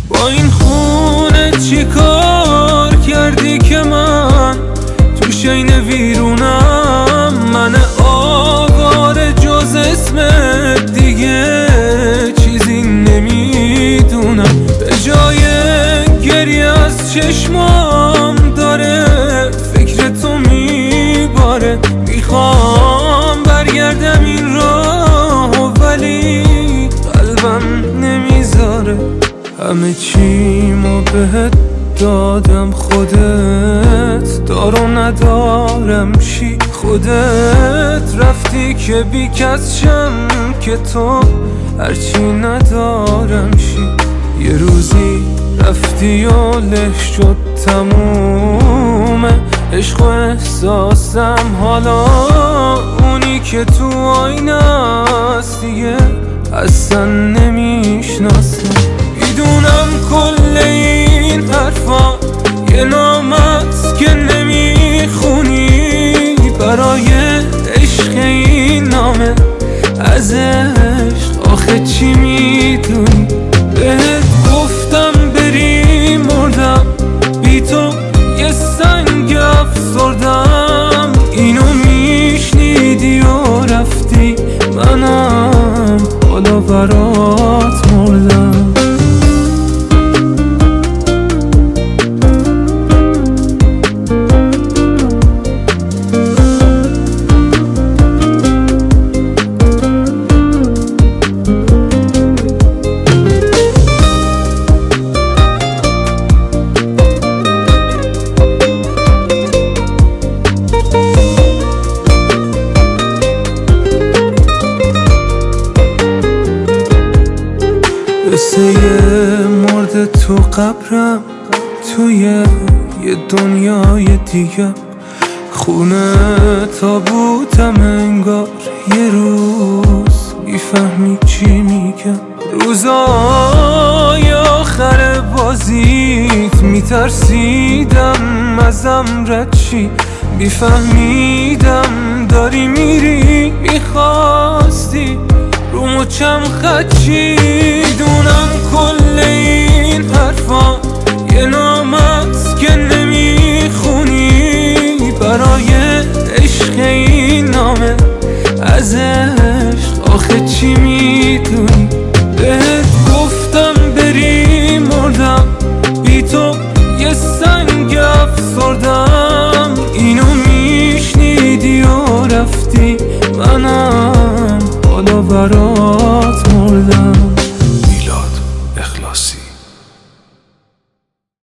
با این خونه چی کار کردی که من تو شین ویرونم؟ من آواره جز اسمت دیگه چیزی نمیدونم. به جای گریه از چشمام داره فکر تو میباره. میخوام برگردم این راه ولی قلبم نمیذاره. همه چیمو بهت دادم، خودت دارو ندارم چی. خودت رفتی که بی کس شم، که تو هرچی ندارم چی. یه روزی رفتی و له شد تمومه عشق و احساسم. حالا اونی که تو آینه است دیگه اصلا نمیشناسم. میدونم کل این حرفا یه نامت که نمیخونی، برای عشق این نامه از عشق آخه چی میدونی. بهت گفتم بری مردم، بی تو یه سنگ افسردم. اینو میشنیدی و رفتی، منم حالا برات مردم. قصه مرد تو قبرم، توی یه دنیای دیگه. خونه تابوتم انگار، یه روز میفهمی چی میگم. روزای آخر بازیت میترسیدم ازم رد چی. میفهمیدم داری میری، میخواستی رو مچم خد چی. دونم